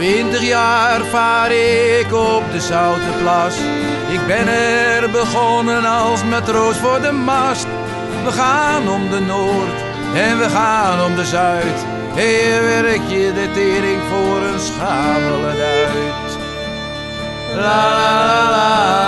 20 jaar vaar ik op de Zouterplas. Ik ben er begonnen als matroos voor de mast. We gaan om de Noord en we gaan om de Zuid. Hier werk je de tering voor een schamele duit. La la la la.